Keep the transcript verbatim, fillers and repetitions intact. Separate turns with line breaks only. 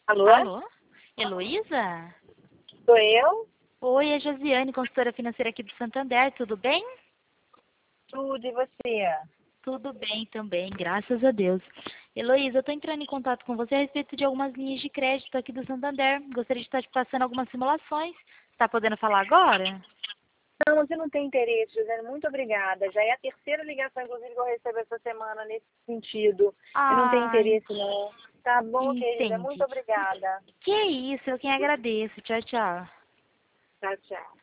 Alô?
Alô? Heloísa?
Sou eu?
Oi, é Josiane, consultora financeira aqui do Santander, tudo bem?
Tudo, e você?
Tudo bem também, graças a Deus. Heloísa, eu estou entrando em contato com você a respeito de algumas linhas de crédito aqui do Santander. Gostaria de estar te passando algumas simulações. Está podendo falar agora?
Não, você não tem interesse, Josiane. Muito obrigada. Já é a terceira ligação, inclusive, que eu recebo essa semana nesse sentido. Eu não tenho
Ah,
interesse, não. Tá bom, querida. Muito
entendi.
obrigada.
Que isso, eu quem agradeço. Tchau, tchau.
Tchau, tchau.